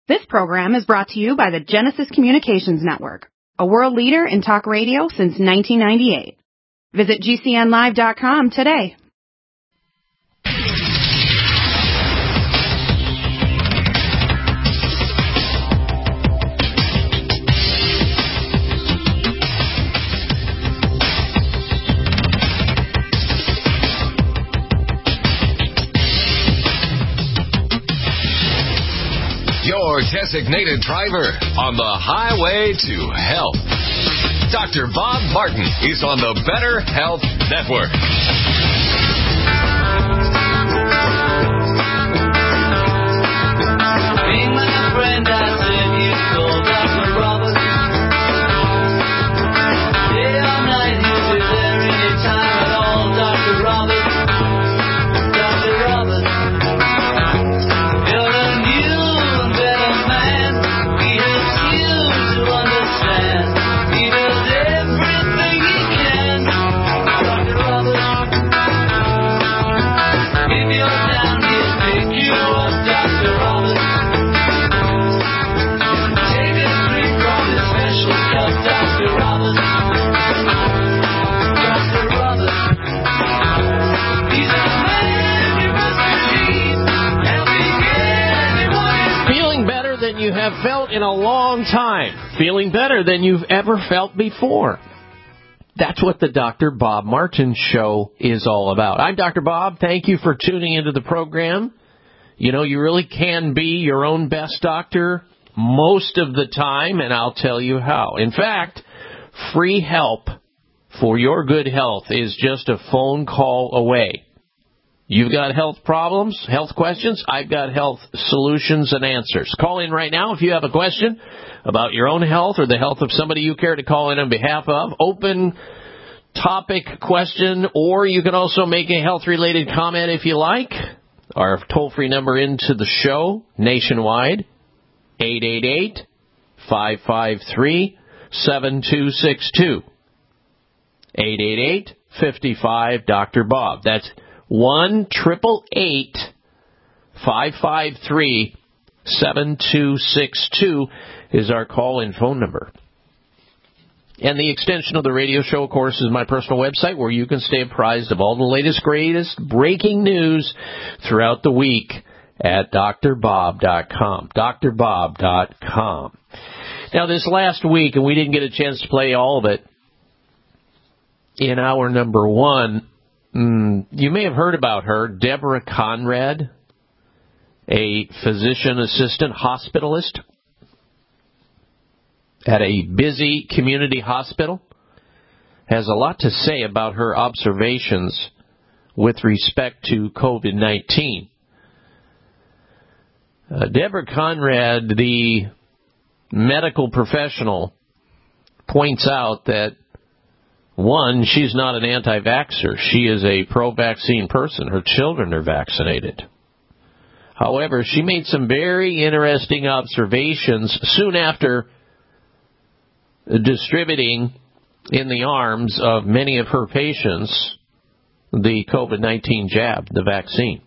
This program is brought to you by the Genesis Communications Network, a world leader in talk radio since 1998. Visit GCNlive.com today. Your designated driver on the highway to health. Dr. Bob Martin is on the Better Health Network. Being my friend, I said you call Dr. Roberts. Day or night, he'll be there anytime at all. Dr. Roberts. Dr. Roberts. You're a new and better man. He helps you to understand. He does everything he can. Dr. Roberts. If you're down, he'll pick you up. Dr. Roberts. Take a drink from his special cup. Dr. Roberts. Dr. Roberts. He's a man you must believe. Helping everyone. Feeling better than you have felt in a long time. Feeling better than you've ever felt before. That's what the Dr. Bob Martin Show is all about. I'm Dr. Bob. Thank you for tuning into the program. You know, you really can be your own best doctor most of the time, and I'll tell you how. In fact, free help for your good health is just a phone call away. You've got health problems, health questions. I've got health solutions and answers. Call in right now if you have a question about your own health or the health of somebody you care to call in on behalf of. Open topic question, or you can also make a health-related comment if you like. Our toll-free number into the show nationwide, 888-553-7262. 888-55 Bob. That's 1-888-553-7262 is our call-in phone number. And the extension of the radio show, of course, is my personal website where you can stay apprised of all the latest, greatest breaking news throughout the week at drbob.com. drbob.com. Now, this last week, and we didn't get a chance to play all of it, in hour number one, you may have heard about her, Deborah Conrad, a physician assistant hospitalist at a busy community hospital, has a lot to say about her observations with respect to COVID-19. Deborah Conrad, the medical professional, points out that one, she's not an anti-vaxxer. She is a pro-vaccine person. Her children are vaccinated. However, she made some very interesting observations soon after distributing in the arms of many of her patients the COVID-19 jab, the vaccine.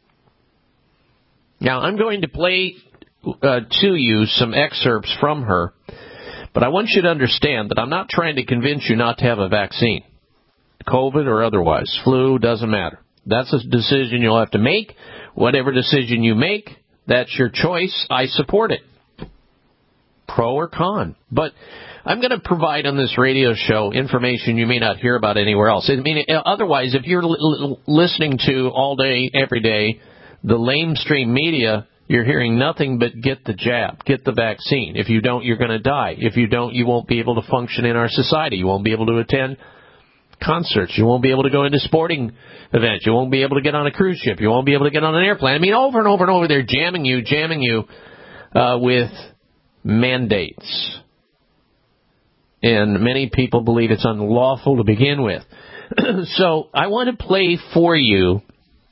Now, I'm going to play to you some excerpts from her. But I want you to understand that I'm not trying to convince you not to have a vaccine. COVID or otherwise. Flu, doesn't matter. That's a decision you'll have to make. Whatever decision you make, that's your choice. I support it. Pro or con. But I'm going to provide on this radio show information you may not hear about anywhere else. I mean, otherwise, if you're listening to all day, every day, the lamestream media, you're hearing nothing but get the jab, get the vaccine. If you don't, you're going to die. If you don't, you won't be able to function in our society. You won't be able to attend concerts. You won't be able to go into sporting events. You won't be able to get on a cruise ship. You won't be able to get on an airplane. I mean, over and over and over, they're jamming you with mandates. And many people believe it's unlawful to begin with. So I want to play for you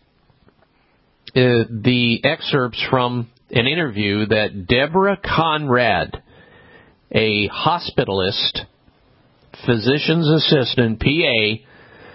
the excerpts from an interview that Deborah Conrad, a hospitalist, physician's assistant,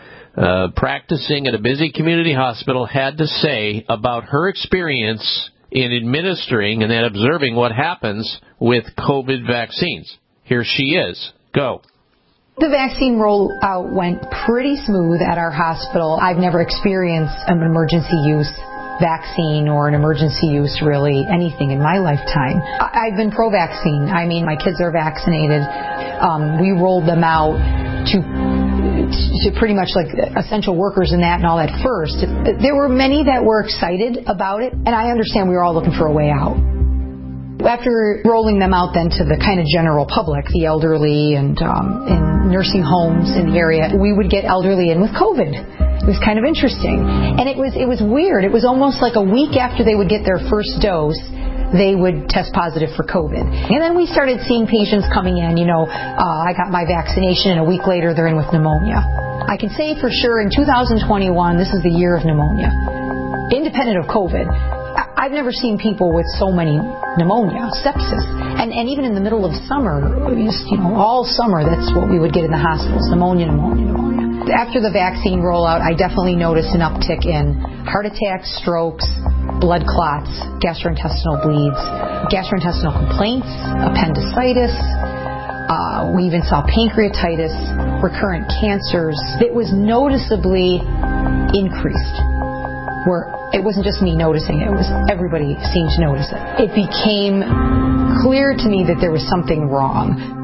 PA, practicing at a busy community hospital, had to say about her experience in administering and then observing what happens with COVID vaccines. Here she is. Go. The vaccine rollout went pretty smooth at our hospital. I've never experienced an emergency use vaccine or an emergency use really anything in my lifetime. I've been pro-vaccine. I mean, my kids are vaccinated. We rolled them out to pretty much like essential workers and that and all that first. There were many that were excited about it, and I understand we were all looking for a way out. After rolling them out then to the kind of general public, the elderly and in nursing homes in the area, we would get elderly in with COVID. It was kind of interesting. And it was weird. It was almost like a week after they would get their first dose, they would test positive for COVID. And then we started seeing patients coming in, I got my vaccination, and a week later they're in with pneumonia. I can say for sure in 2021, this is the year of pneumonia. Independent of COVID, I've never seen people with so many pneumonia, sepsis. And even in the middle of summer, all summer, that's what we would get in the hospitals, pneumonia. After the vaccine rollout, I definitely noticed an uptick in heart attacks, strokes, blood clots, gastrointestinal bleeds, gastrointestinal complaints, appendicitis. We even saw pancreatitis, recurrent cancers. It was noticeably increased, where it wasn't just me noticing it, everybody seemed to notice it. It became clear to me that there was something wrong.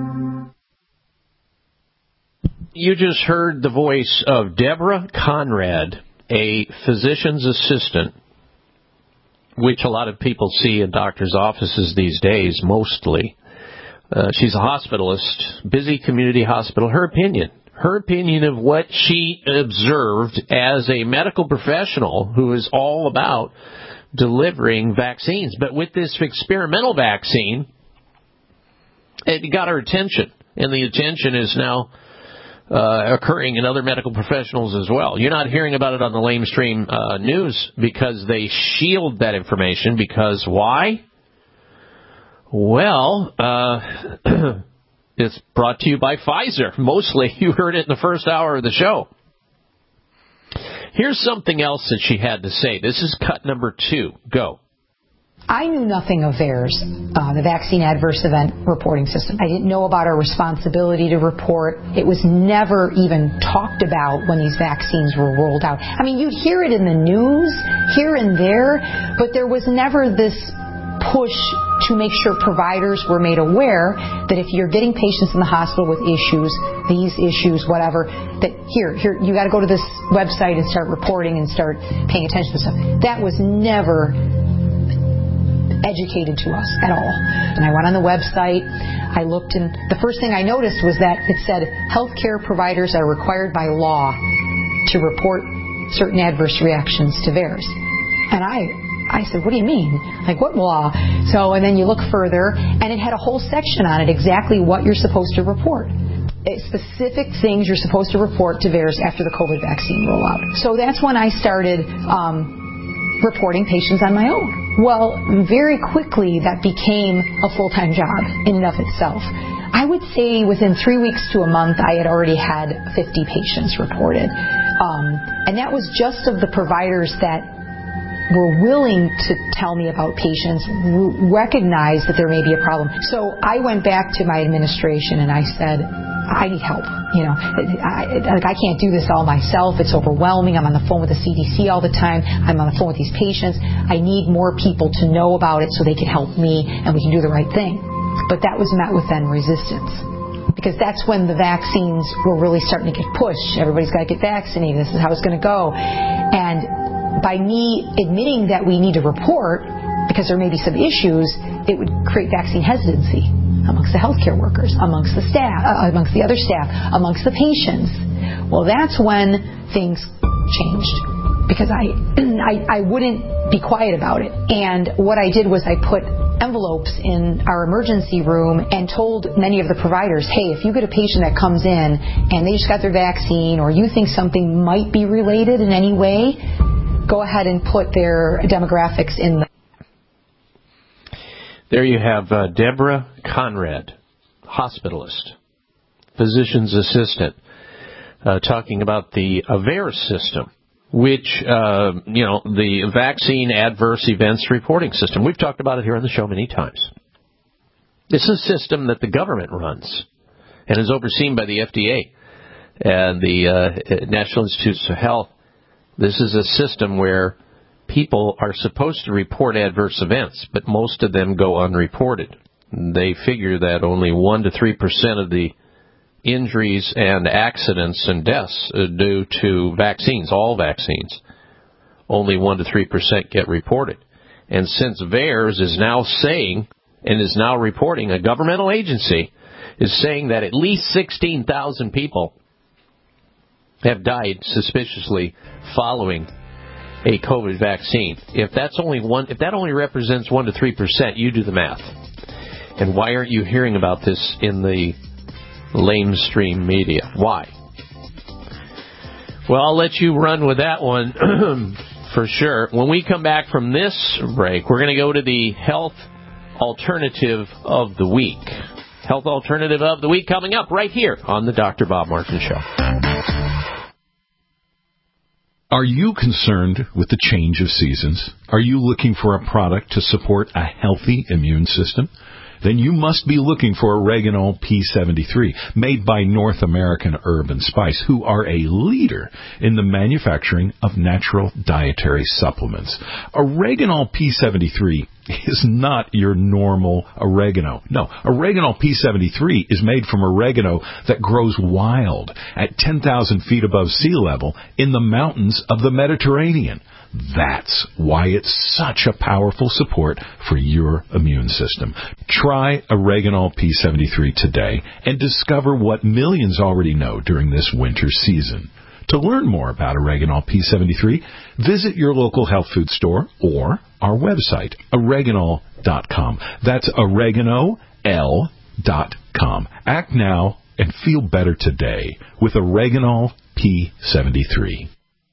You just heard the voice of Deborah Conrad, a physician's assistant, which a lot of people see in doctors' offices these days, mostly. She's a hospitalist, busy community hospital. Her opinion of what she observed as a medical professional who is all about delivering vaccines. But with this experimental vaccine, it got her attention, and the attention is now occurring in other medical professionals as well. You're not hearing about it on the lamestream news because they shield that information. Because why? Well, it's brought to you by Pfizer. Mostly, you heard it in the first hour of the show. Here's something else that she had to say. This is cut number 2. Go. I knew nothing of VAERS, the Vaccine Adverse Event Reporting System. I didn't know about our responsibility to report. It was never even talked about when these vaccines were rolled out. I mean, you'd hear it in the news here and there, but there was never this push to make sure providers were made aware that if you're getting patients in the hospital with issues, these issues, whatever, that here, you got to go to this website and start reporting and start paying attention to stuff. That was never educated to us at all. And I went on the website, I looked, and the first thing I noticed was that it said healthcare providers are required by law to report certain adverse reactions to VAERS. And I said, what do you mean? Like, what law? So, and then you look further, and it had a whole section on it, exactly what you're supposed to report. Specific things you're supposed to report to VAERS after the COVID vaccine rollout. So that's when I started reporting patients on my own. Well, very quickly that became a full-time job in and of itself. I would say within 3 weeks to a month, I had already had 50 patients reported. And that was just of the providers that were willing to tell me about patients, recognize that there may be a problem. So I went back to my administration and I said, I need help. I can't do this all myself. It's overwhelming. I'm on the phone with the CDC all the time. I'm on the phone with these patients. I need more people to know about it so they can help me and we can do the right thing. But that was met with then resistance. Because that's when the vaccines were really starting to get pushed. Everybody's got to get vaccinated. This is how it's going to go. And by me admitting that we need to report because there may be some issues, it would create vaccine hesitancy amongst the healthcare workers, amongst the staff, amongst the other staff, amongst the patients. Well, that's when things changed because I wouldn't be quiet about it. And what I did was I put envelopes in our emergency room and told many of the providers, hey, if you get a patient that comes in and they just got their vaccine or you think something might be related in any way, go ahead and put their demographics in. There you have Deborah Conrad, hospitalist, physician's assistant, talking about the VAERS system. which, the vaccine adverse events reporting system. We've talked about it here on the show many times. This is a system that the government runs and is overseen by the FDA and the National Institutes of Health. This is a system where people are supposed to report adverse events, but most of them go unreported. They figure that only 1 to 3% of the injuries and accidents and deaths due to vaccines, all vaccines, only 1 to 3% get reported. And since VAERS is now saying, and is now reporting, a governmental agency is saying that at least 16,000 people have died suspiciously following a COVID vaccine. If that only represents 1 to 3%, you do the math. And why aren't you hearing about this in the lamestream media? Why? Well, I'll let you run with that one for sure. When we come back from this break, we're going to go to the health alternative of the week. Health alternative of the week coming up right here on the Dr. Bob Martin Show. Are you concerned with the change of seasons? Are you looking for a product to support a healthy immune system? Then you must be looking for Oregano P73, made by North American Herb & Spice, who are a leader in the manufacturing of natural dietary supplements. Oregano P73 is not your normal oregano. No, Oregano P73 is made from oregano that grows wild at 10,000 feet above sea level in the mountains of the Mediterranean. That's why it's such a powerful support for your immune system. Try Oregano P73 today and discover what millions already know during this winter season. To learn more about Oregano P73, visit your local health food store or our website, oregano.com. That's oregano.com. Act now and feel better today with Oregano P73.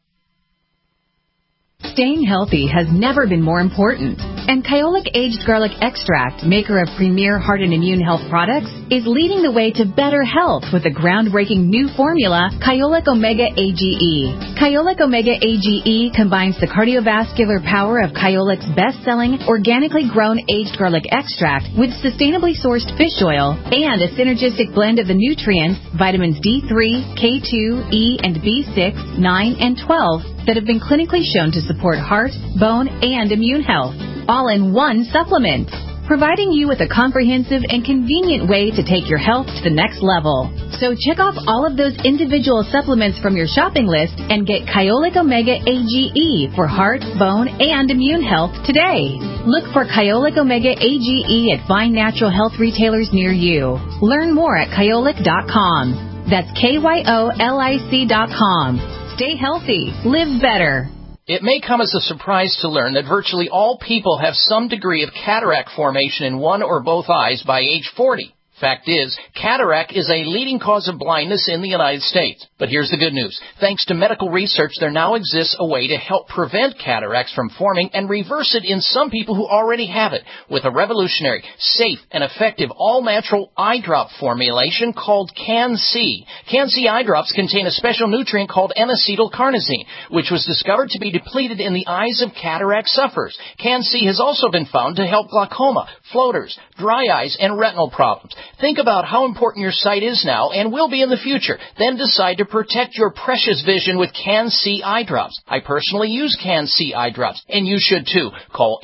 Staying healthy has never been more important. And Kyolic Aged Garlic Extract, maker of premier heart and immune health products, is leading the way to better health with a groundbreaking new formula, Kyolic Omega AGE. Kyolic Omega AGE combines the cardiovascular power of Kyolic's best-selling, organically grown aged garlic extract with sustainably sourced fish oil and a synergistic blend of the nutrients, vitamins D3, K2, E, and B6, 9, and 12, that have been clinically shown to support heart, bone, and immune health, all in one supplement, providing you with a comprehensive and convenient way to take your health to the next level. So check off all of those individual supplements from your shopping list and get Kyolic Omega AGE for heart, bone, and immune health today. Look for Kyolic Omega AGE at fine natural health retailers near you. Learn more at Kyolic.com. That's KYOLIC.com. Stay healthy. Live better. It may come as a surprise to learn that virtually all people have some degree of cataract formation in one or both eyes by age 40. Fact is, cataract is a leading cause of blindness in the United States. But here's the good news. Thanks to medical research, there now exists a way to help prevent cataracts from forming and reverse it in some people who already have it with a revolutionary, safe, and effective all-natural eye drop formulation called Can-C. Can-C eye drops contain a special nutrient called N-acetylcarnosine, which was discovered to be depleted in the eyes of cataract sufferers. Can-C has also been found to help glaucoma, floaters, dry eyes, and retinal problems. Think about how important your sight is now and will be in the future. Then decide to protect your precious vision with Can-C eye drops. I personally use Can-C eye drops, and you should too. Call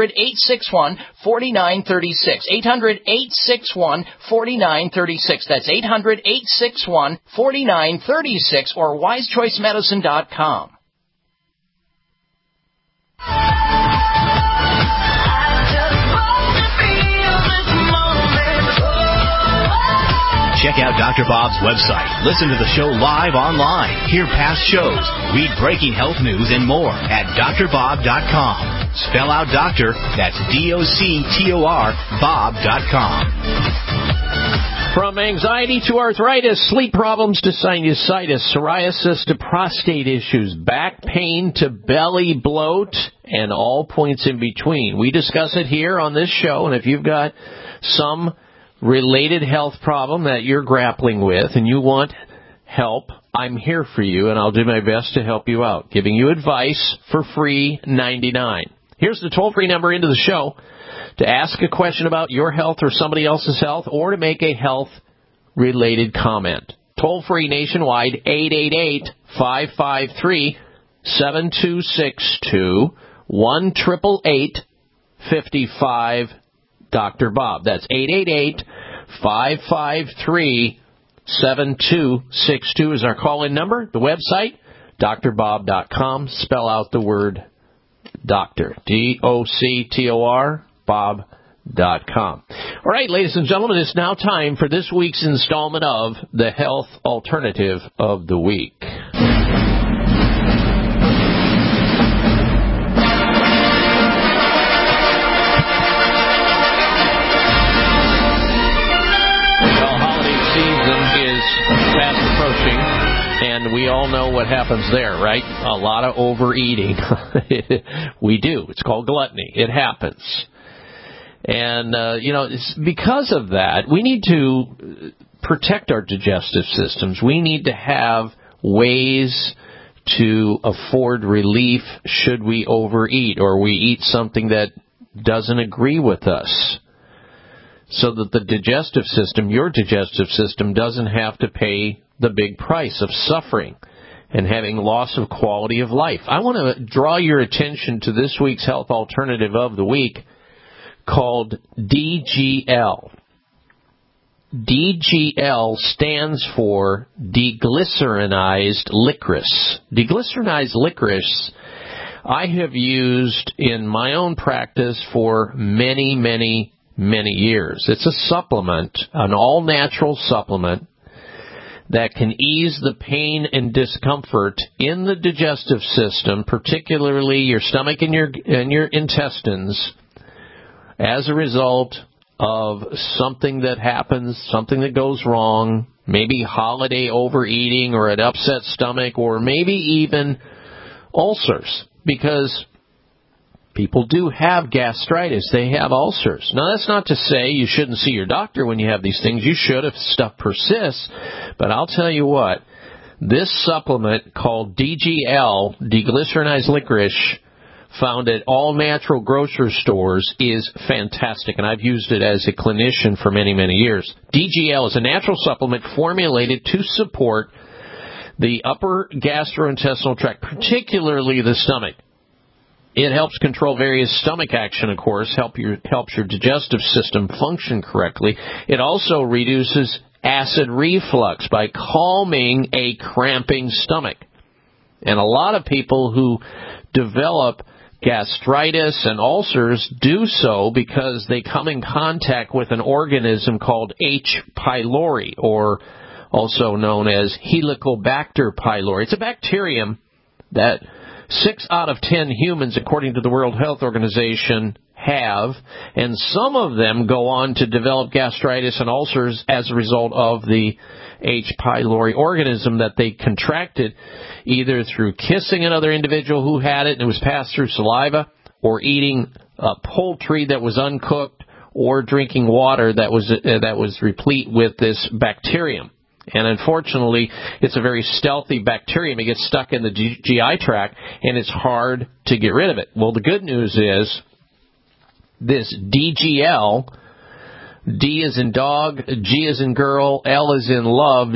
800-861-4936. 800-861-4936. That's 800-861-4936 or wisechoicemedicine.com. Check out Dr. Bob's website. Listen to the show live online. Hear past shows. Read breaking health news and more at drbob.com. Spell out doctor. That's DOCTOR Bob.com. From anxiety to arthritis, sleep problems to sinusitis, psoriasis to prostate issues, back pain to belly bloat, and all points in between. We discuss it here on this show, and if you've got some related health problem that you're grappling with and you want help, I'm here for you, and I'll do my best to help you out, giving you advice for free 99. Here's the toll-free number into the show to ask a question about your health or somebody else's health, or to make a health-related comment. Toll-free nationwide, 888-553-7262, 1-888-55 Dr. Bob. That's 888-553-7262 is our call-in number. The website, drbob.com. Spell out the word doctor. DOCTOR, Bob.com. All right, ladies and gentlemen, it's now time for this week's installment of the Health Alternative of the Week. And we all know what happens there, right? A lot of overeating. We do. It's called gluttony. It happens. And, it's because of that, we need to protect our digestive systems. We need to have ways to afford relief should we overeat or we eat something that doesn't agree with us, so that the digestive system, your digestive system, doesn't have to pay the big price of suffering and having loss of quality of life. I want to draw your attention to this week's Health Alternative of the Week called DGL. DGL stands for deglycerinized licorice. Deglycerinized licorice I have used in my own practice for many, many, many years. It's a supplement, an all-natural supplement that can ease the pain and discomfort in the digestive system, particularly your stomach and your intestines, as a result of something that happens, something that goes wrong, maybe holiday overeating or an upset stomach, or maybe even ulcers, because people do have gastritis. They have ulcers. Now, that's not to say you shouldn't see your doctor when you have these things. You should if stuff persists. But I'll tell you what, this supplement called DGL, deglycerinized licorice, found at all natural grocery stores, is fantastic. And I've used it as a clinician for many, many years. DGL is a natural supplement formulated to support the upper gastrointestinal tract, particularly the stomach. It helps control various stomach action, of course, helps your digestive system function correctly. It also reduces acid reflux by calming a cramping stomach. And a lot of people who develop gastritis and ulcers do so because they come in contact with an organism called H. pylori, or also known as Helicobacter pylori. It's a bacterium that 6 out of 10 humans, according to the World Health Organization, have, and some of them go on to develop gastritis and ulcers as a result of the H. pylori organism that they contracted either through kissing another individual who had it and it was passed through saliva, or eating poultry that was uncooked, or drinking water that was replete with this bacterium. And unfortunately, it's a very stealthy bacterium. It gets stuck in the GI tract, and it's hard to get rid of it. Well, the good news is this DGL, D as in dog, G as in girl, L as in love,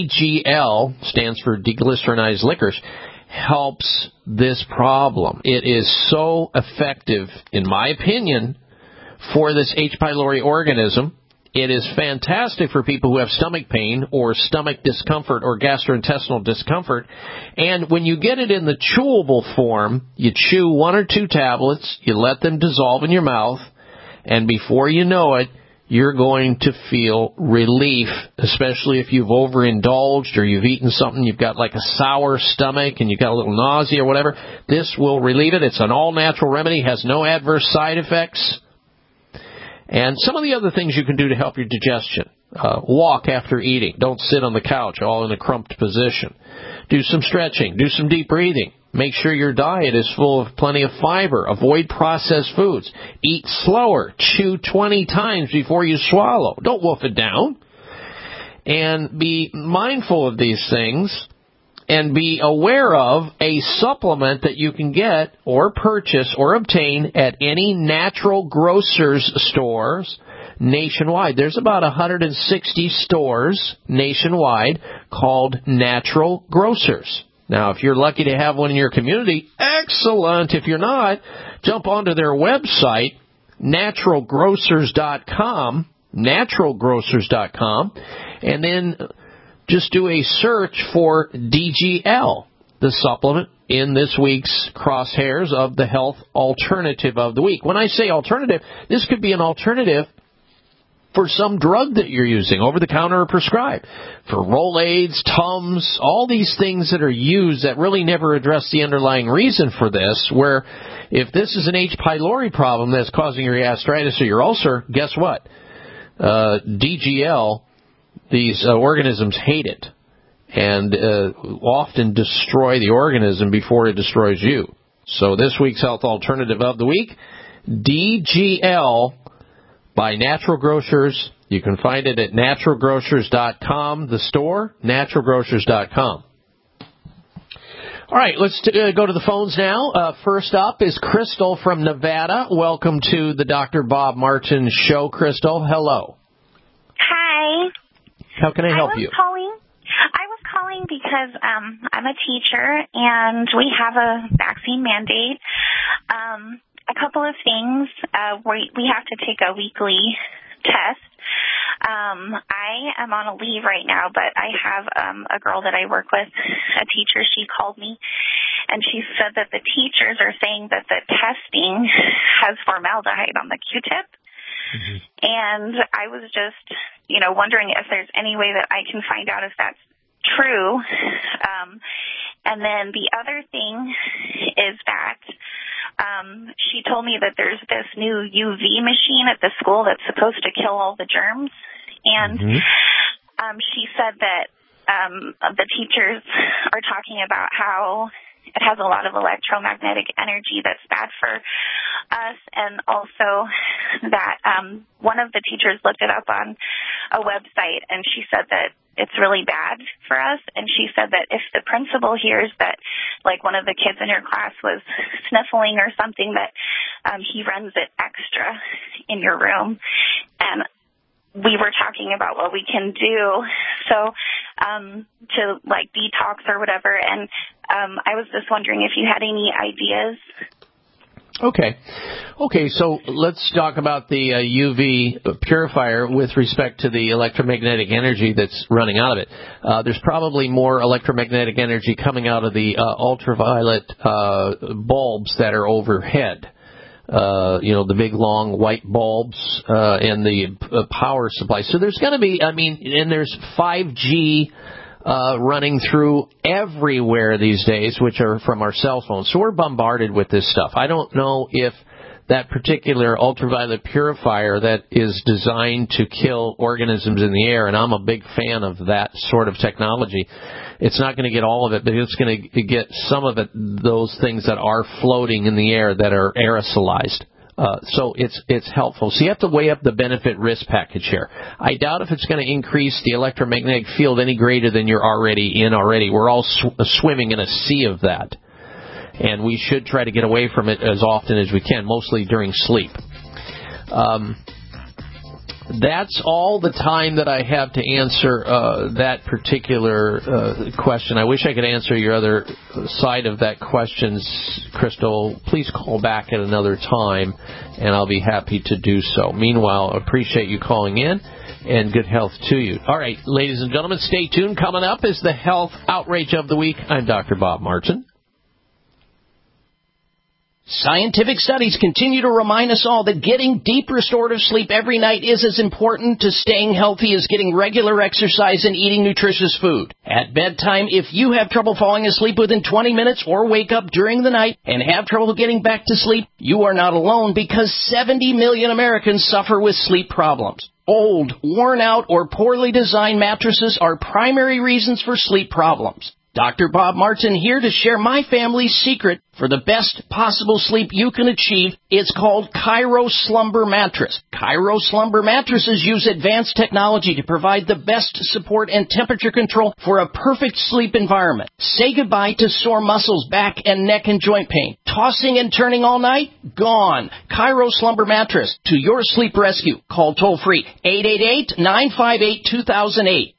DGL stands for deglycerinized licorice, helps this problem. It is so effective, in my opinion, for this H. pylori organism. It is fantastic for people who have stomach pain or stomach discomfort or gastrointestinal discomfort. And when you get it in the chewable form, you chew 1 or 2 tablets, you let them dissolve in your mouth, and before you know it, you're going to feel relief, especially if you've overindulged or you've eaten something, you've got like a sour stomach and you've got a little nausea or whatever. This will relieve it. It's an all-natural remedy, has no adverse side effects. And some of the other things you can do to help your digestion. Walk after eating. Don't sit on the couch all in a crumped position. Do some stretching. Do some deep breathing. Make sure your diet is full of plenty of fiber. Avoid processed foods. Eat slower. Chew 20 times before you swallow. Don't wolf it down. and be mindful of these things and be aware of a supplement that you can get or purchase or obtain at any natural grocers stores nationwide. There's about 160 stores nationwide called natural grocers. Now, if you're lucky to have one in your community, excellent. If you're not, jump onto their website, naturalgrocers.com, and then just do a search for DGL, the supplement in this week's crosshairs of the health alternative of the week. When I say alternative, this could be an alternative for some drug that you're using, over-the-counter or prescribed, for Rolaids, Tums, all these things that are used that really never address the underlying reason for this, where if this is an H. pylori problem that's causing your gastritis or your ulcer, guess what? DGL, these organisms hate it and often destroy the organism before it destroys you. So this week's health alternative of the week, DGL by Natural Grocers. You can find it at naturalgrocers.com, the store, naturalgrocers.com. All right, let's go to the phones now. First up is Crystal from Nevada. Welcome to the Dr. Bob Martin Show, Crystal. Hello. Hi. How can I help you? I was calling because I'm a teacher and we have a vaccine mandate. A couple of things. We have to take a weekly test. I am on a leave right now, but I have a girl that I work with, a teacher. She called me, and she said that the teachers are saying that the testing has formaldehyde on the Q-tip. Mm-hmm. And I was just, wondering if there's any way that I can find out if that's true. And then the other thing is that she told me that there's this new UV machine at the school that's supposed to kill all the germs. And she said that the teachers are talking about how it has a lot of electromagnetic energy that's bad for us, and also that one of the teachers looked it up on a website, and she said that it's really bad for us. And she said that if the principal hears that, like, one of the kids in her class was sniffling or something, that he runs it extra in your room. And we were talking about what we can do to detox or whatever, and I was just wondering if you had any ideas. Okay, so let's talk about the UV purifier with respect to the electromagnetic energy that's running out of it. There's probably more electromagnetic energy coming out of the ultraviolet bulbs that are overhead. The big long white bulbs and the power supply. So there's going to be, and there's 5G running through everywhere these days, which are from our cell phones. So we're bombarded with this stuff. I don't know if that particular ultraviolet purifier that is designed to kill organisms in the air, and I'm a big fan of that sort of technology, it's not going to get all of it, but it's going to get some of it, those things that are floating in the air that are aerosolized. So it's helpful. So you have to weigh up the benefit-risk package here. I doubt if it's going to increase the electromagnetic field any greater than you're already in already. We're all swimming in a sea of that. And we should try to get away from it as often as we can, mostly during sleep. That's all the time that I have to answer that particular question. I wish I could answer your other side of that question, Crystal. Please call back at another time, and I'll be happy to do so. Meanwhile, appreciate you calling in, and good health to you. All right, ladies and gentlemen, stay tuned. Coming up is the Health Outrage of the Week. I'm Dr. Bob Martin. Scientific studies continue to remind us all that getting deep restorative sleep every night is as important to staying healthy as getting regular exercise and eating nutritious food. At bedtime, if you have trouble falling asleep within 20 minutes or wake up during the night and have trouble getting back to sleep, you are not alone, because 70 million Americans suffer with sleep problems. Old, worn out, or poorly designed mattresses are primary reasons for sleep problems. Dr. Bob Martin here to share my family's secret for the best possible sleep you can achieve. It's called Cairo Slumber Mattress. Cairo Slumber mattresses use advanced technology to provide the best support and temperature control for a perfect sleep environment. Say goodbye to sore muscles, back and neck and joint pain. Tossing and turning all night? Gone. Cairo Slumber Mattress to your sleep rescue. Call toll-free 888-958-2008.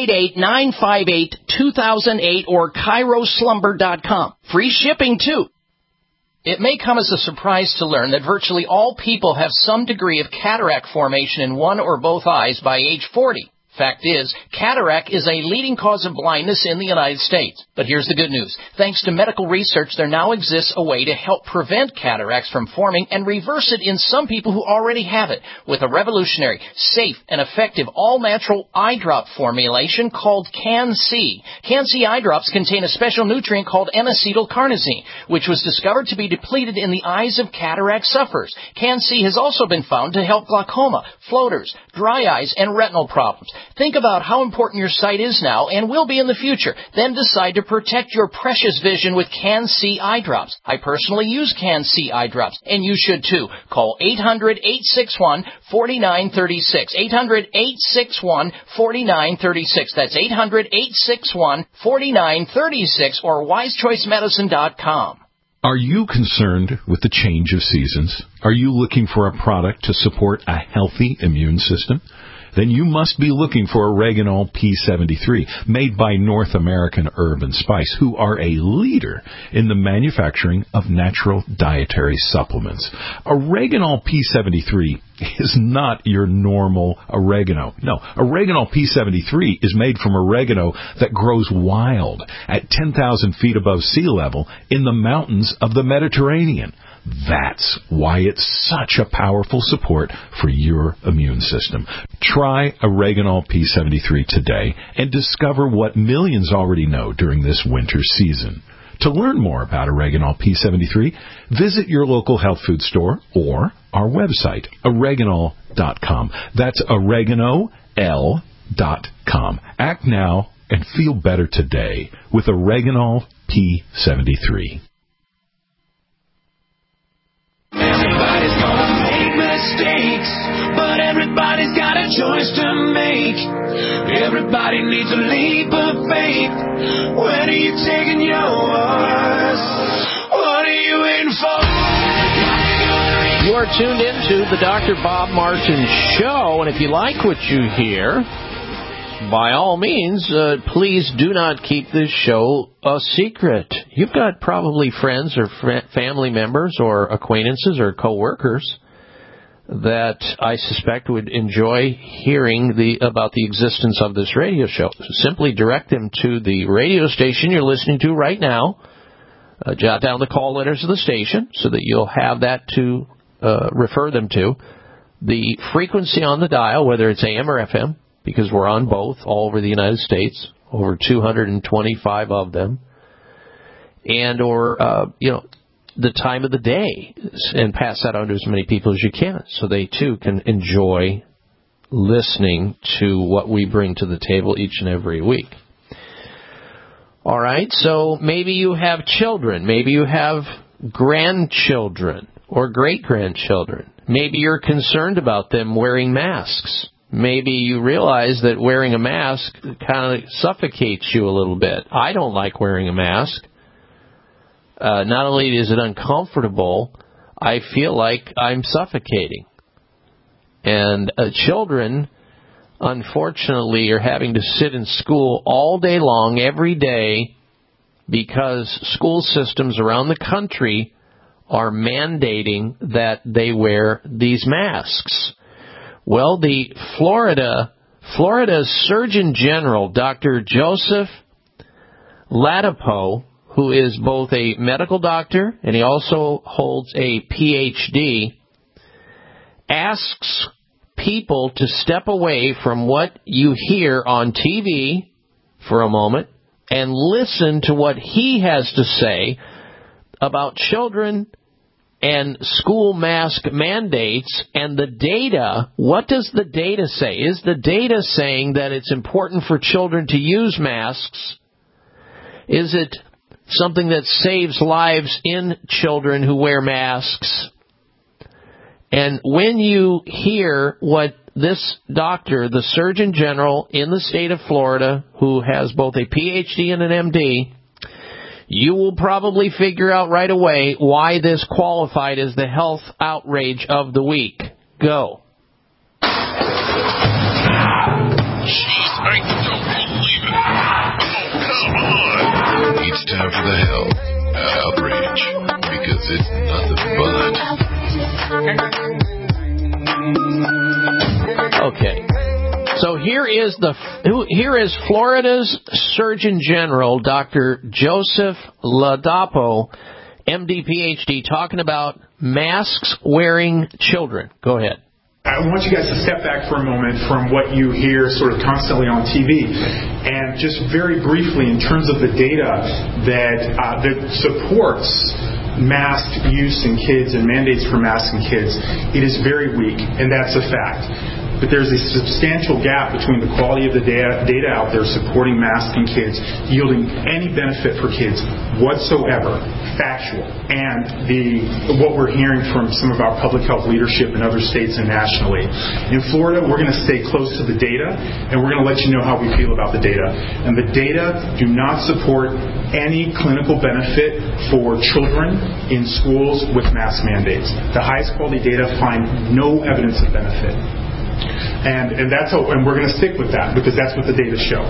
888-958-2008 or CairoSlumber.com. Free shipping, too. It may come as a surprise to learn that virtually all people have some degree of cataract formation in one or both eyes by age 40. Fact is, cataract is a leading cause of blindness in the United States. But here's the good news. Thanks to medical research, there now exists a way to help prevent cataracts from forming and reverse it in some people who already have it with a revolutionary, safe, and effective all-natural eye drop formulation called Can-C. Can-C eye drops contain a special nutrient called N-acetylcarnosine, which was discovered to be depleted in the eyes of cataract sufferers. Can-C has also been found to help glaucoma, floaters, dry eyes, and retinal problems. Think about how important your sight is now and will be in the future. Then decide to protect your precious vision with Can-C eye drops. I personally use Can-C eye drops, and you should too. Call 800-861-4936. 800-861-4936. That's 800-861-4936 or wisechoicemedicine.com. Are you concerned with the change of seasons? Are you looking for a product to support a healthy immune system? Then you must be looking for Oreganol P73, made by North American Herb & Spice, who are a leader in the manufacturing of natural dietary supplements. Oreganol P73 is not your normal oregano. No, Oreganol P73 is made from oregano that grows wild at 10,000 feet above sea level in the mountains of the Mediterranean. That's why it's such a powerful support for your immune system. Try Oreganol P73 today and discover what millions already know during this winter season. To learn more about Oreganol P73, visit your local health food store or our website, oreganol.com. That's oreganol.com. Act now and feel better today with Oreganol P73. Everybody's gonna make mistakes, but everybody's got a choice to make. Everybody needs a leap of faith. When are you taking yours? What are you waiting for? You are tuned into the Dr. Bob Martin Show, and if you like what you hear, by all means, please do not keep this show a secret. You've got probably friends or family members or acquaintances or coworkers that I suspect would enjoy hearing about the existence of this radio show. So simply direct them to the radio station you're listening to right now. Jot down the call letters of the station so that you'll have that to refer them to. The frequency on the dial, whether it's AM or FM, because we're on both all over the United States, over 225 of them, and or the time of the day, and pass that on to as many people as you can, so they too can enjoy listening to what we bring to the table each and every week. All right, so maybe you have children, maybe you have grandchildren or great-grandchildren. Maybe you're concerned about them wearing masks. Maybe you realize that wearing a mask kind of suffocates you a little bit. I don't like wearing a mask. Not only is it uncomfortable, I feel like I'm suffocating. And children, unfortunately, are having to sit in school all day long, every day, because school systems around the country are mandating that they wear these masks. Well, the Florida's Surgeon General, Dr. Joseph Ladapo, who is both a medical doctor and he also holds a PhD, asks people to step away from what you hear on TV for a moment and listen to what he has to say about children and school mask mandates and the data. What does the data say? Is the data saying that it's important for children to use masks? Is it something that saves lives in children who wear masks? And when you hear what this doctor, the Surgeon General in the state of Florida, who has both a PhD and an MD, you will probably figure out right away why this qualified as the health outrage of the week. Go. Jeez, I don't believe it. Oh, come on. It's time for the health outrage, because it's nothing but... Okay. So here is Florida's Surgeon General, Dr. Joseph Ladapo, MD, PhD, talking about masks wearing children. Go ahead. I want you guys to step back for a moment from what you hear sort of constantly on TV, and just very briefly, in terms of the data that supports mask use in kids and mandates for masks in kids, it is very weak, and that's a fact. But there's a substantial gap between the quality of the data out there supporting masks in kids, yielding any benefit for kids whatsoever, factual, and what we're hearing from some of our public health leadership in other states and nationally. In Florida, we're going to stay close to the data, and we're going to let you know how we feel about the data. And the data do not support any clinical benefit for children in schools with mask mandates. The highest quality data find no evidence of benefit. And we're going to stick with that, because that's what the data show.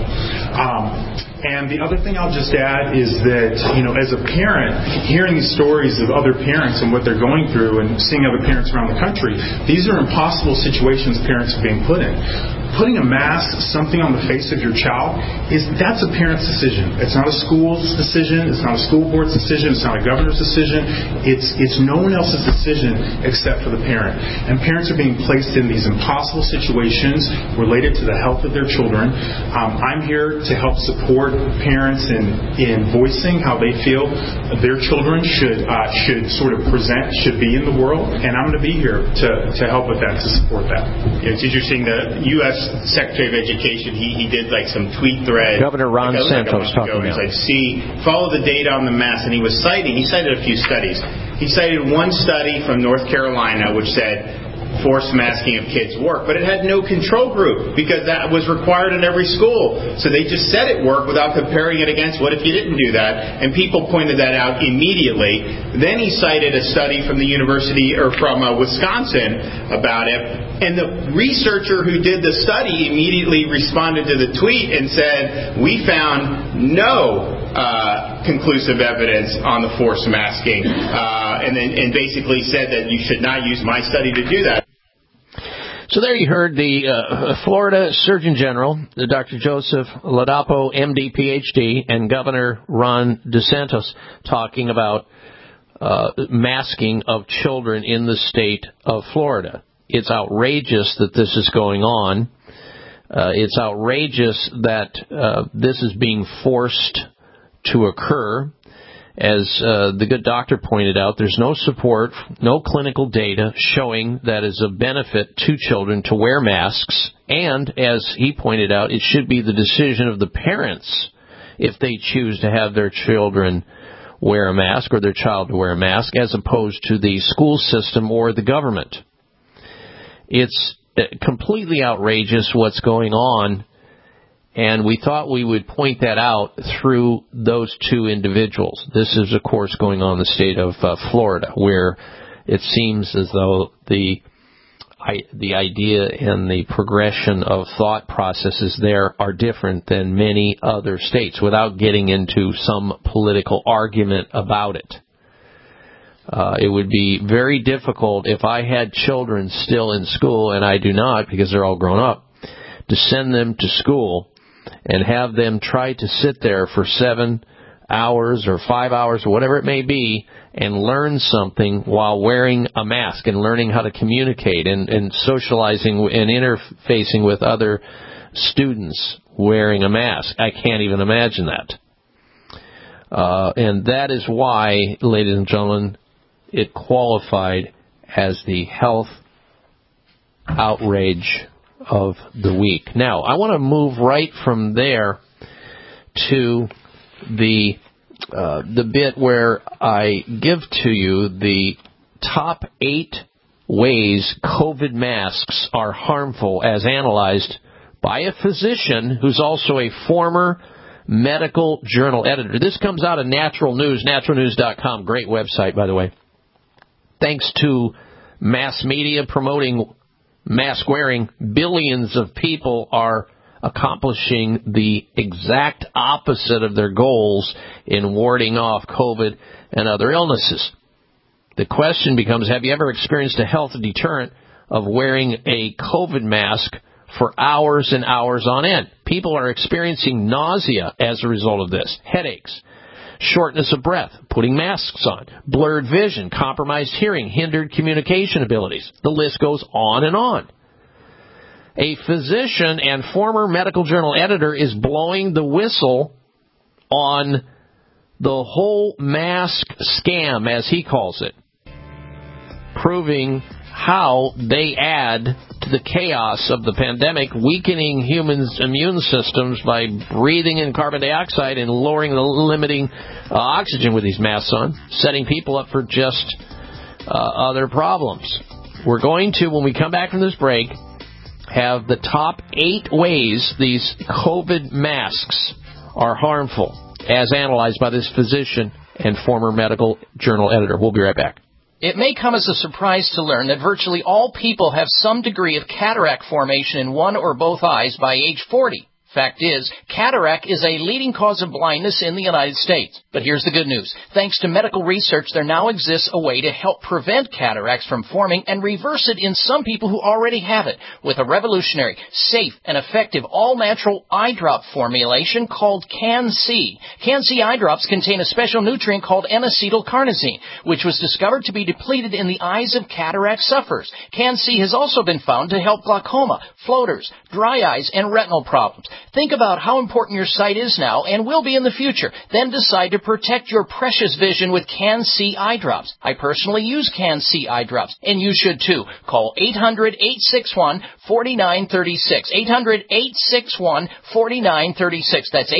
And the other thing I'll just add is that, as a parent, hearing these stories of other parents and what they're going through, and seeing other parents around the country, these are impossible situations parents are being put in. Putting a mask, something on the face of your child, that's a parent's decision. It's not a school's decision. It's not a school board's decision. It's not a governor's decision. It's no one else's decision except for the parent. And parents are being placed in these impossible situations related to the health of their children. I'm here to help support parents in voicing how they feel their children should sort of present, should be in the world. And I'm going to be here to help with that, to support that. It's interesting. The U.S. Secretary of Education, he did like some tweet thread. Governor Ron Santos talking about. He said, follow the data on the mask, and he cited a few studies. He cited one study from North Carolina which said forced masking of kids work, but it had no control group, because that was required in every school. So they just said it worked without comparing it against what if you didn't do that, and people pointed that out immediately. Then he cited a study from the university, or from Wisconsin, about it, and the researcher who did the study immediately responded to the tweet and said, we found no conclusive evidence on the forced masking, and basically said that you should not use my study to do that. So there you heard the Florida Surgeon General, Dr. Joseph Ladapo, MD, PhD, and Governor Ron DeSantis talking about masking of children in the state of Florida. It's outrageous that this is going on. It's outrageous that this is being forced to occur. As the good doctor pointed out, there's no support, no clinical data showing that is of benefit to children to wear masks. And as he pointed out, it should be the decision of the parents if they choose to have their children wear a mask or their child to wear a mask, as opposed to the school system or the government. It's completely outrageous what's going on. And we thought we would point that out through those two individuals. This is, of course, going on in the state of Florida, where it seems as though the idea and the progression of thought processes there are different than many other states, without getting into some political argument about it. It would be very difficult if I had children still in school, and I do not because they're all grown up, to send them to school and have them try to sit there for 7 hours or 5 hours or whatever it may be and learn something while wearing a mask and learning how to communicate and socializing and interfacing with other students wearing a mask. I can't even imagine that. And that is why, ladies and gentlemen, it qualified as the health outrage of the week. Now, I want to move right from there to the bit where I give to you the top 8 ways COVID masks are harmful as analyzed by a physician who's also a former medical journal editor. This comes out of Natural News, naturalnews.com. Great website, by the way. Thanks to mass media promoting mask wearing, billions of people are accomplishing the exact opposite of their goals in warding off COVID and other illnesses. The question becomes, have you ever experienced a health deterrent of wearing a COVID mask for hours and hours on end? People are experiencing nausea as a result of this, headaches, shortness of breath, putting masks on, blurred vision, compromised hearing, hindered communication abilities. The list goes on and on. A physician and former medical journal editor is blowing the whistle on the whole mask scam, as he calls it, proving how they add to the chaos of the pandemic, weakening humans' immune systems by breathing in carbon dioxide and lowering the limiting oxygen with these masks on, setting people up for just other problems. We're going to, when we come back from this break, have the top 8 ways these COVID masks are harmful, as analyzed by this physician and former medical journal editor. We'll be right back. It may come as a surprise to learn that virtually all people have some degree of cataract formation in one or both eyes by age 40. Fact is, cataract is a leading cause of blindness in the United States. But here's the good news. Thanks to medical research, there now exists a way to help prevent cataracts from forming and reverse it in some people who already have it with a revolutionary, safe, and effective all-natural eye drop formulation called Can-C. Can-C eye drops contain a special nutrient called N-acetylcarnosine, which was discovered to be depleted in the eyes of cataract sufferers. Can-C has also been found to help glaucoma, floaters, dry eyes, and retinal problems. Think about how important your sight is now and will be in the future. Then decide to protect your precious vision with Can-C eye drops. I personally use Can-C eye drops, and you should too. Call 800-861-4936. 800-861-4936. That's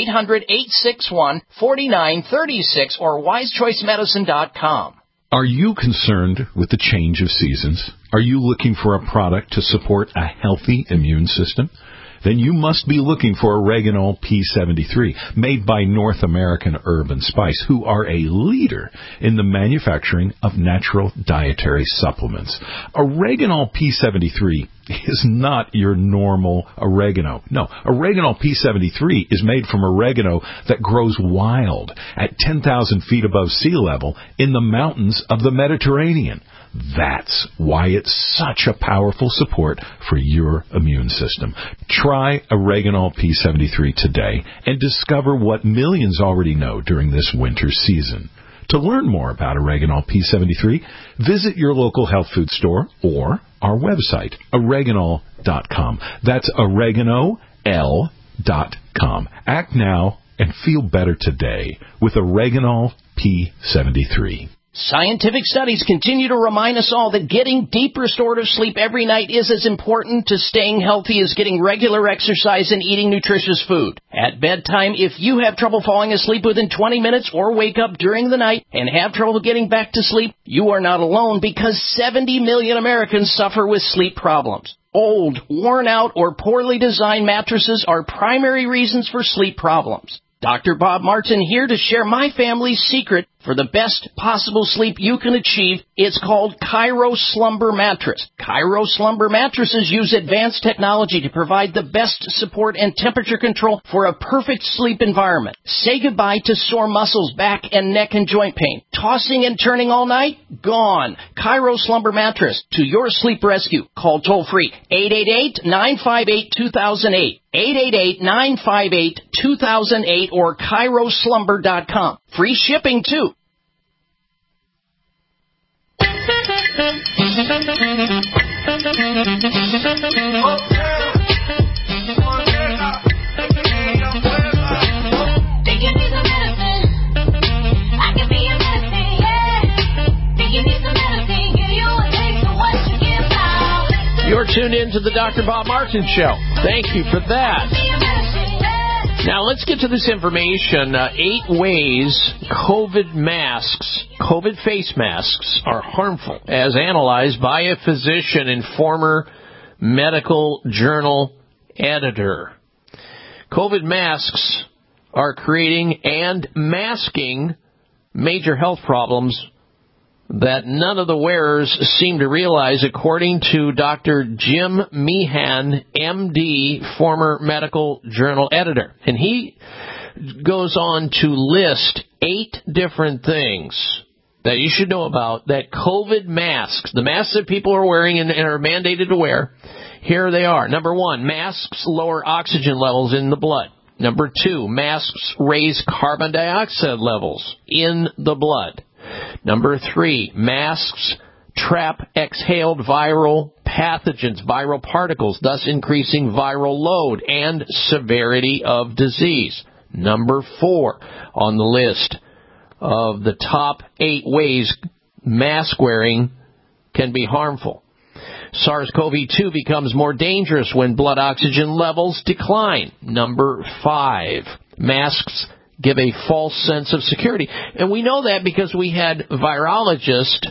800-861-4936 or wisechoicemedicine.com. Are you concerned with the change of seasons? Are you looking for a product to support a healthy immune system? Then you must be looking for Oreganol P73, made by North American Herb & Spice, who are a leader in the manufacturing of natural dietary supplements. Oreganol P73 is not your normal oregano. No, Oreganol P73 is made from oregano that grows wild at 10,000 feet above sea level in the mountains of the Mediterranean. That's why it's such a powerful support for your immune system. Try Oreganol P73 today and discover what millions already know during this winter season. To learn more about Oreganol P73, visit your local health food store or our website, oreganol.com. That's oreganol.com. Act now and feel better today with Oreganol P73. Scientific studies continue to remind us all that getting deep restorative sleep every night is as important to staying healthy as getting regular exercise and eating nutritious food. At bedtime, if you have trouble falling asleep within 20 minutes or wake up during the night and have trouble getting back to sleep, you are not alone because 70 million Americans suffer with sleep problems. Old, worn out, or poorly designed mattresses are primary reasons for sleep problems. Dr. Bob Martin here to share my family's secret for the best possible sleep you can achieve. It's called Cairo Slumber Mattress. Cairo Slumber mattresses use advanced technology to provide the best support and temperature control for a perfect sleep environment. Say goodbye to sore muscles, back and neck and joint pain. Tossing and turning all night? Gone. Cairo Slumber Mattress to your sleep rescue. Call toll free 888-958-2008. 888-958-2008 or CairoSlumber.com. Free shipping, too. You're tuned in to the Dr. Bob Martin Show. Thank you for that. Now, let's get to this information. 8 ways COVID face masks are harmful, as analyzed by a physician and former medical journal editor. COVID masks are creating and masking major health problems that none of the wearers seem to realize, according to Dr. Jim Meehan, M.D., former medical journal editor. And he goes on to list 8 different things that you should know about that COVID masks, the masks that people are wearing and are mandated to wear, here they are. Number 1, masks lower oxygen levels in the blood. Number 2, masks raise carbon dioxide levels in the blood. Number 3, masks trap exhaled viral pathogens, viral particles, thus increasing viral load and severity of disease. Number 4 on the list of the top 8 ways mask wearing can be harmful. SARS-CoV-2 becomes more dangerous when blood oxygen levels decline. Number 5, masks give a false sense of security. And we know that because we had virologist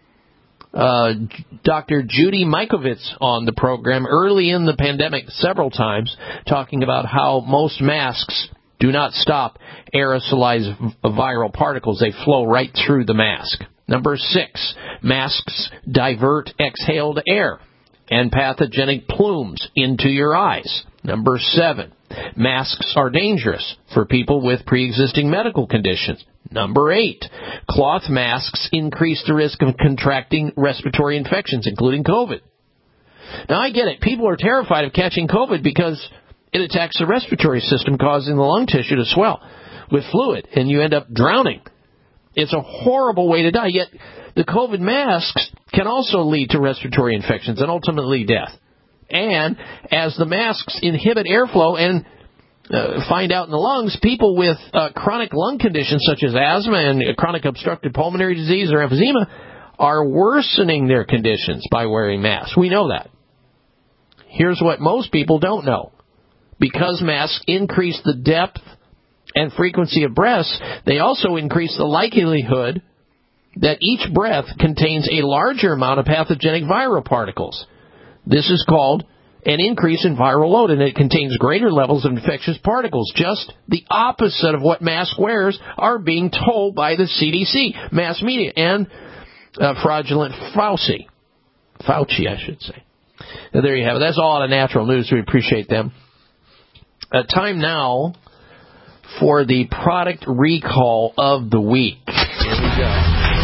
Dr. Judy Mikovits on the program early in the pandemic several times, talking about how most masks do not stop aerosolized viral particles. They flow right through the mask. Number 6, masks divert exhaled air and pathogenic plumes into your eyes. Number 7, masks are dangerous for people with pre-existing medical conditions. Number 8, cloth masks increase the risk of contracting respiratory infections, including COVID. Now, I get it. People are terrified of catching COVID because it attacks the respiratory system, causing the lung tissue to swell with fluid, and you end up drowning. It's a horrible way to die, yet the COVID masks can also lead to respiratory infections and ultimately death. And as the masks inhibit airflow and find out in the lungs, people with chronic lung conditions such as asthma and chronic obstructive pulmonary disease or emphysema are worsening their conditions by wearing masks. We know that. Here's what most people don't know. Because masks increase the depth and frequency of breaths, they also increase the likelihood that each breath contains a larger amount of pathogenic viral particles. This is called an increase in viral load, and it contains greater levels of infectious particles, just the opposite of what mask wearers are being told by the CDC, mass media, and fraudulent Fauci, I should say. Now, there you have it. That's all out of Natural News. We appreciate them. Time now for the product recall of the week. Here we go.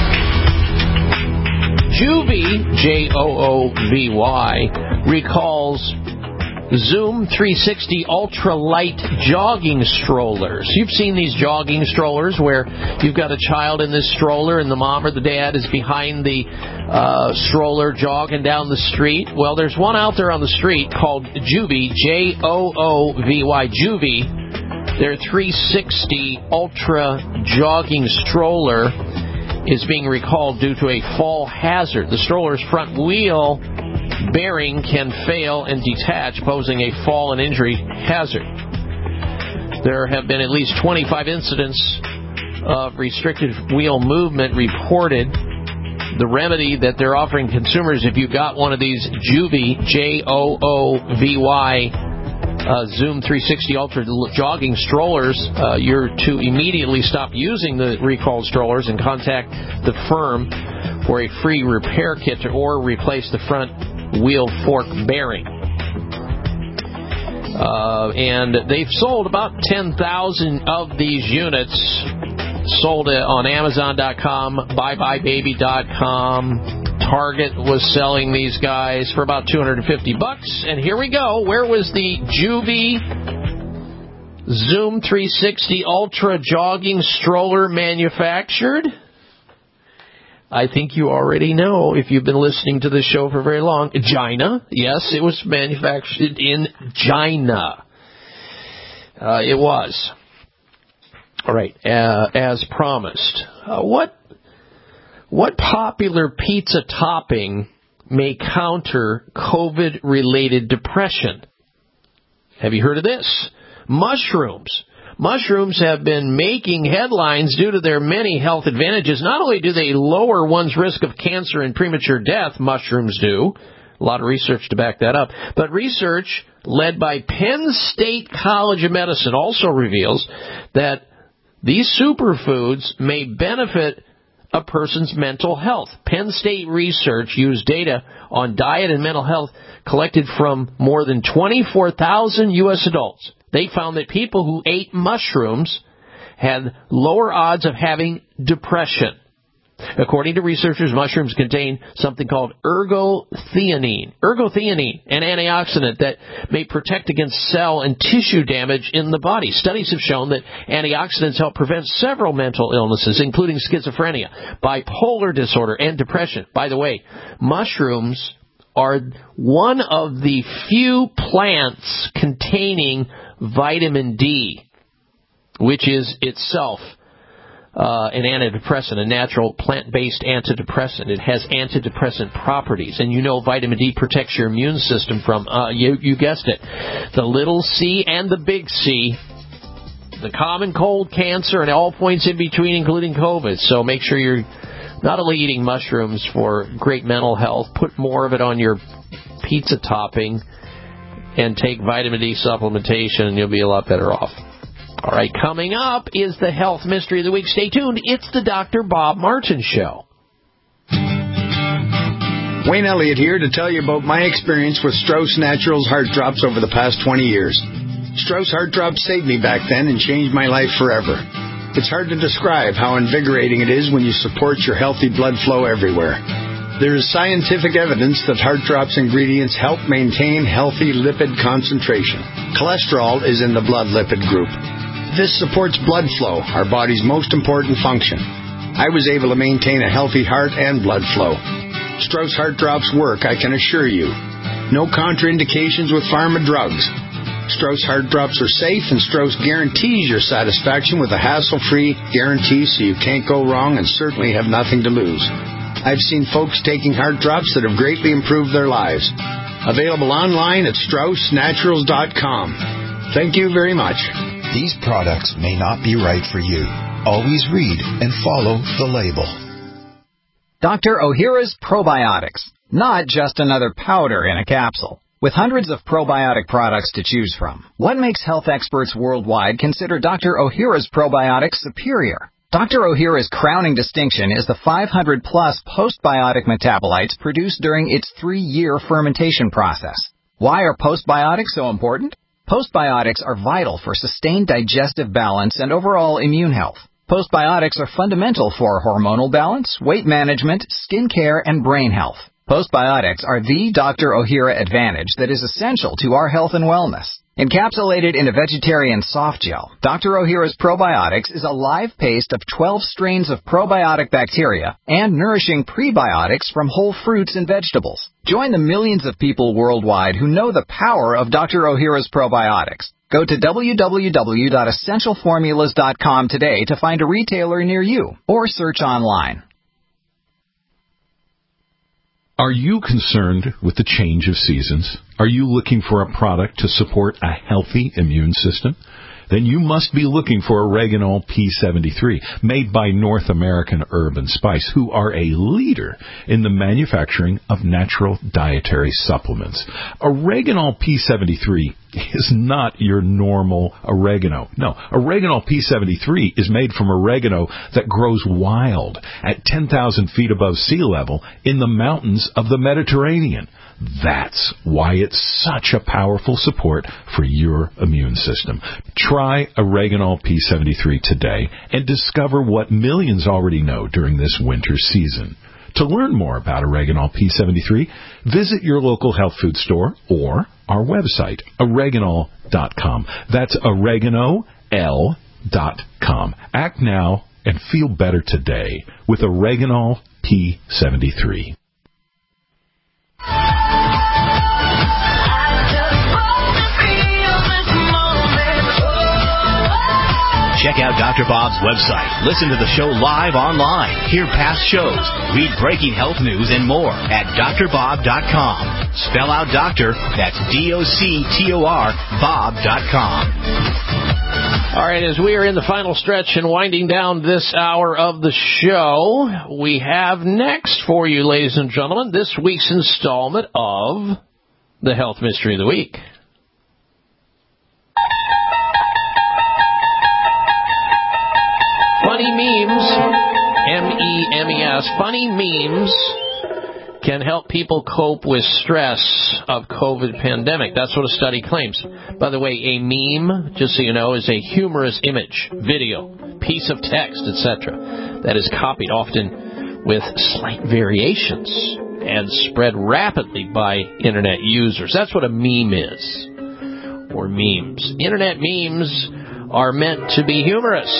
Joovy, Joovy, recalls Zoom 360 ultralight jogging strollers. You've seen these jogging strollers where you've got a child in this stroller and the mom or the dad is behind the stroller jogging down the street. Well, there's one out there on the street called Joovy, Joovy, Joovy. Their 360 ultra jogging stroller is being recalled due to a fall hazard. The stroller's front wheel bearing can fail and detach, posing a fall and injury hazard. There have been at least 25 incidents of restricted wheel movement reported. The remedy that they're offering consumers, if you got one of these Joovy, Joovy, Zoom 360 Ultra jogging strollers, you're to immediately stop using the recalled strollers and contact the firm for a free repair kit or replace the front wheel fork bearing. And they've sold about 10,000 of these units, sold on Amazon.com, BuyBuyBaby.com. Target was selling these guys for about $250. And here we go. Where was the Joovy Zoom 360 Ultra jogging stroller manufactured? I think you already know if you've been listening to this show for very long. China. Yes, it was manufactured in China. It was. All right. As promised. What popular pizza topping may counter COVID-related depression? Have you heard of this? Mushrooms. Mushrooms have been making headlines due to their many health advantages. Not only do they lower one's risk of cancer and premature death, mushrooms do. A lot of research to back that up. But research led by Penn State College of Medicine also reveals that these superfoods may benefit a person's mental health. Penn State research used data on diet and mental health collected from more than 24,000 U.S. adults. They found that people who ate mushrooms had lower odds of having depression. According to researchers, mushrooms contain something called ergothioneine, an antioxidant that may protect against cell and tissue damage in the body. Studies have shown that antioxidants help prevent several mental illnesses, including schizophrenia, bipolar disorder, and depression. By the way, mushrooms are one of the few plants containing vitamin D, which is itself an antidepressant, a natural plant-based antidepressant. It has antidepressant properties. And you know vitamin D protects your immune system from, you guessed it, the little c and the big C, the common cold, cancer, and all points in between, including COVID. So make sure you're not only eating mushrooms for great mental health, put more of it on your pizza topping, and take vitamin D supplementation, and you'll be a lot better off. All right, coming up is the Health Mystery of the Week. Stay tuned. It's the Dr. Bob Martin Show. Wayne Elliott here to tell you about my experience with Strauss Naturals Heart Drops over the past 20 years. Strauss Heart Drops saved me back then and changed my life forever. It's hard to describe how invigorating it is when you support your healthy blood flow everywhere. There is scientific evidence that Heart Drops ingredients help maintain healthy lipid concentration. Cholesterol is in the blood lipid group. This supports blood flow, our body's most important function. I was able to maintain a healthy heart and blood flow. Strauss Heart Drops work, I can assure you. No contraindications with pharma drugs. Strauss Heart Drops are safe, and Strauss guarantees your satisfaction with a hassle-free guarantee so you can't go wrong and certainly have nothing to lose. I've seen folks taking Heart Drops that have greatly improved their lives. Available online at StraussNaturals.com. Thank you very much. These products may not be right for you. Always read and follow the label. Dr. Ohhira's Probiotics. Not just another powder in a capsule. With hundreds of probiotic products to choose from, what makes health experts worldwide consider Dr. Ohhira's Probiotics superior? Dr. Ohhira's crowning distinction is the 500-plus postbiotic metabolites produced during its 3-year fermentation process. Why are postbiotics so important? Postbiotics are vital for sustained digestive balance and overall immune health. Postbiotics are fundamental for hormonal balance, weight management, skin care, and brain health. Postbiotics are the Dr. Ohhira advantage that is essential to our health and wellness. Encapsulated in a vegetarian soft gel, Dr. Ohhira's Probiotics is a live paste of 12 strains of probiotic bacteria and nourishing prebiotics from whole fruits and vegetables. Join the millions of people worldwide who know the power of Dr. Ohhira's Probiotics. Go to www.essentialformulas.com today to find a retailer near you or search online. Are you concerned with the change of seasons? Are you looking for a product to support a healthy immune system? Then you must be looking for Oreganol P73, made by North American Herb & Spice, who are a leader in the manufacturing of natural dietary supplements. Oreganol P73 is not your normal oregano. No, Oreganol P73 is made from oregano that grows wild at 10,000 feet above sea level in the mountains of the Mediterranean. That's why it's such a powerful support for your immune system. Try Oreganol P73 today and discover what millions already know during this winter season. To learn more about Oreganol P73, visit your local health food store or our website, oreganol.com. That's oreganol.com. Act now and feel better today with Oreganol P73. Check out Dr. Bob's website, listen to the show live online, hear past shows, read breaking health news, and more at drbob.com. Spell out doctor, that's DOCTOR, Bob.com. All right, as we are in the final stretch and winding down this hour of the show, we have next for you, ladies and gentlemen, this week's installment of the Health Mystery of the Week. Funny memes, M-E-M-E-S, funny memes can help people cope with stress of COVID pandemic. That's what a study claims. By the way, a meme, just so you know, is a humorous image, video, piece of text, etc. that is copied often with slight variations and spread rapidly by Internet users. That's what a meme is, or memes. Internet memes are meant to be humorous,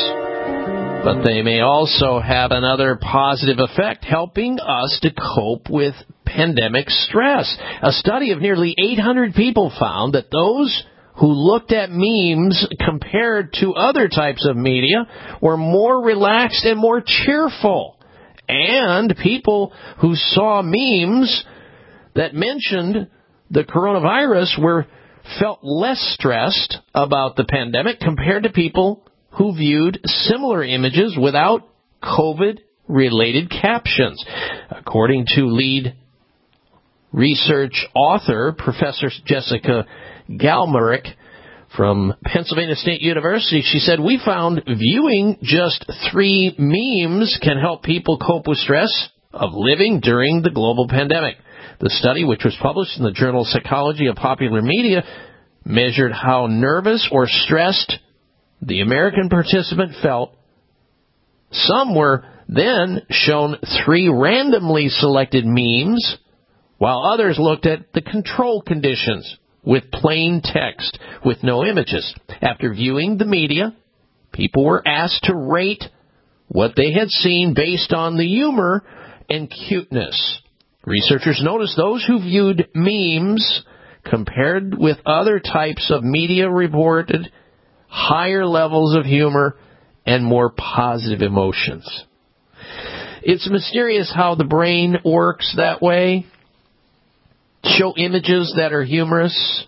but they may also have another positive effect, helping us to cope with pandemic stress. A study of nearly 800 people found that those who looked at memes compared to other types of media were more relaxed and more cheerful. And people who saw memes that mentioned the coronavirus felt less stressed about the pandemic compared to people who viewed similar images without COVID-related captions. According to lead research author, Professor Jessica Galmerick from Pennsylvania State University, she said, "We found viewing just 3 memes can help people cope with stress of living during the global pandemic." The study, which was published in the journal Psychology of Popular Media, measured how nervous or stressed the American participant felt. Some were then shown 3 randomly selected memes, while others looked at the control conditions with plain text with no images. After viewing the media, people were asked to rate what they had seen based on the humor and cuteness. Researchers noticed those who viewed memes compared with other types of media reported higher levels of humor and more positive emotions. It's mysterious how the brain works that way. Show images that are humorous,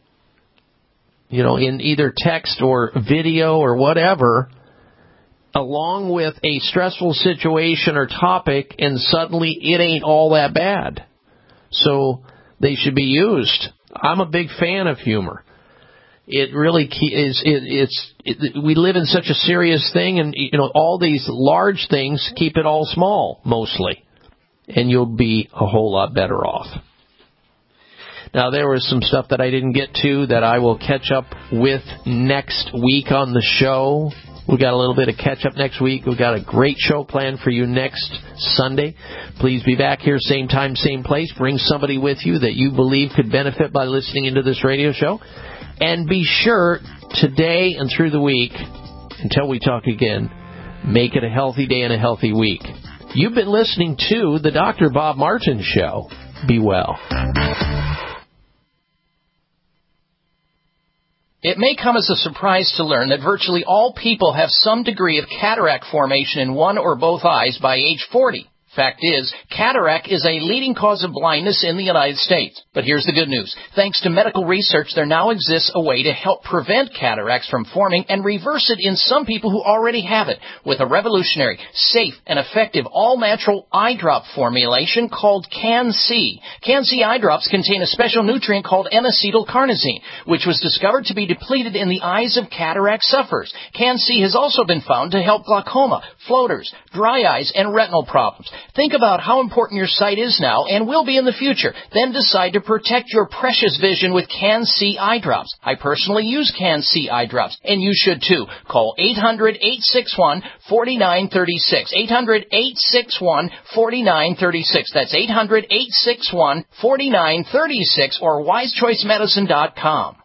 in either text or video or whatever, along with a stressful situation or topic, and suddenly it ain't all that bad. So they should be used. I'm a big fan of humor. It really is. We live in such a serious thing, and all these large things keep it all small mostly, and you'll be a whole lot better off. Now, there was some stuff that I didn't get to that I will catch up with next week on the show. We got a little bit of catch up next week. We've got a great show planned for you next Sunday. Please be back here, same time, same place. Bring somebody with you that you believe could benefit by listening into this radio show. And be sure, today and through the week, until we talk again, make it a healthy day and a healthy week. You've been listening to the Dr. Bob Martin Show. Be well. It may come as a surprise to learn that virtually all people have some degree of cataract formation in one or both eyes by age 40. Fact is, cataract is a leading cause of blindness in the United States. But here's the good news. Thanks to medical research, there now exists a way to help prevent cataracts from forming and reverse it in some people who already have it with a revolutionary, safe, and effective all-natural eye drop formulation called Can-C. Can-C eye drops contain a special nutrient called N-acetylcarnosine, which was discovered to be depleted in the eyes of cataract sufferers. Can-C has also been found to help glaucoma, floaters, dry eyes, and retinal problems. Think about how important your sight is now and will be in the future. Then decide to protect your precious vision with Can-C eye drops. I personally use Can-C eye drops, and you should too. Call 800-861-4936. 800-861-4936. That's 800-861-4936 or wisechoicemedicine.com.